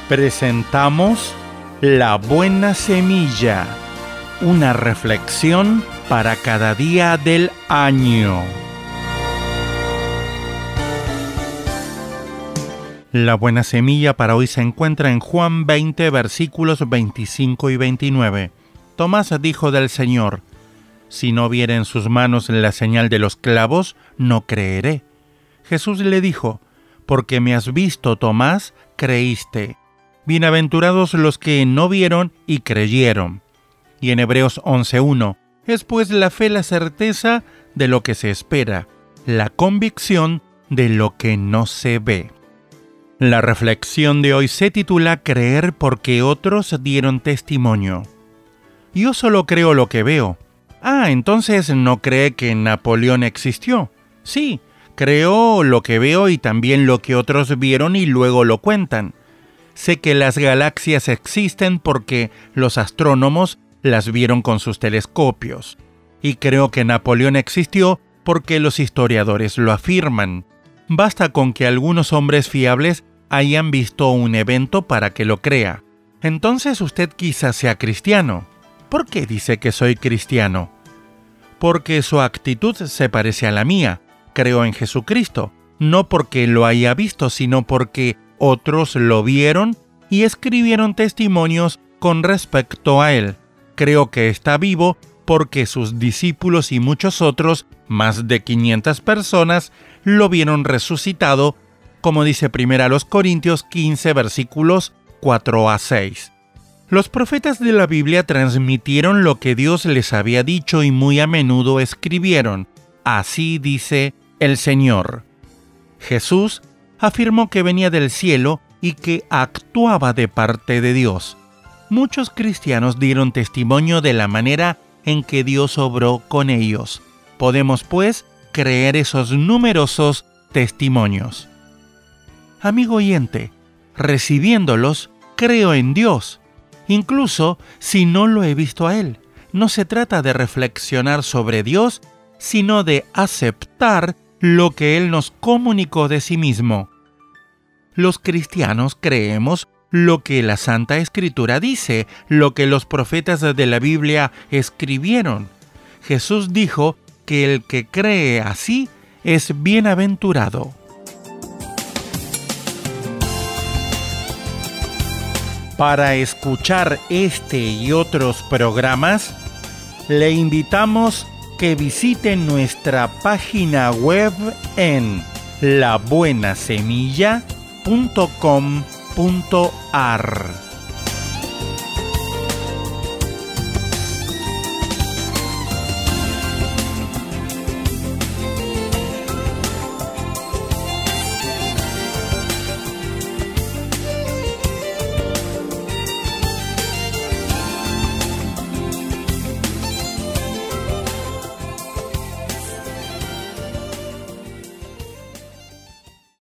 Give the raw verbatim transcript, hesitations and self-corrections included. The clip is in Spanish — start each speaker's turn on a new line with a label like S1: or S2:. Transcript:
S1: Presentamos La Buena Semilla, una reflexión para cada día del año. La buena semilla para hoy se encuentra en Juan veinte, versículos veinticinco y veintinueve. Tomás dijo del Señor: si no viere en sus manos la señal de los clavos, no creeré. Jesús le dijo: porque me has visto, Tomás, creíste. Bienaventurados los que no vieron y creyeron. Y en Hebreos once uno, es pues la fe la certeza de lo que se espera, la convicción de lo que no se ve. La reflexión de hoy se titula Creer porque otros dieron testimonio. Yo solo creo lo que veo. Ah, entonces ¿no cree que Napoleón existió? Sí, creo lo que veo y también lo que otros vieron y luego lo cuentan. Sé que las galaxias existen porque los astrónomos las vieron con sus telescopios. Y creo que Napoleón existió porque los historiadores lo afirman. Basta con que algunos hombres fiables hayan visto un evento para que lo crea. Entonces usted quizás sea cristiano. ¿Por qué dice que soy cristiano? Porque su actitud se parece a la mía. Creo en Jesucristo, no porque lo haya visto, sino porque otros lo vieron y escribieron testimonios con respecto a él. Creo que está vivo porque sus discípulos y muchos otros, más de quinientas personas, lo vieron resucitado, como dice primero los Corintios quince, versículos cuatro a seis. Los profetas de la Biblia transmitieron lo que Dios les había dicho y muy a menudo escribieron: así dice el Señor. Jesús afirmó que venía del cielo y que actuaba de parte de Dios. Muchos cristianos dieron testimonio de la manera en que Dios obró con ellos. Podemos, pues, creer esos numerosos testimonios. Amigo oyente, recibiéndolos, creo en Dios, incluso si no lo he visto a Él. No se trata de reflexionar sobre Dios, sino de aceptar lo que Él nos comunicó de sí mismo. Los cristianos creemos lo que la Santa Escritura dice, lo que los profetas de la Biblia escribieron. Jesús dijo que el que cree así es bienaventurado. Para escuchar este y otros programas, le invitamos que visite nuestra página web en la buena semilla punto com punto a r.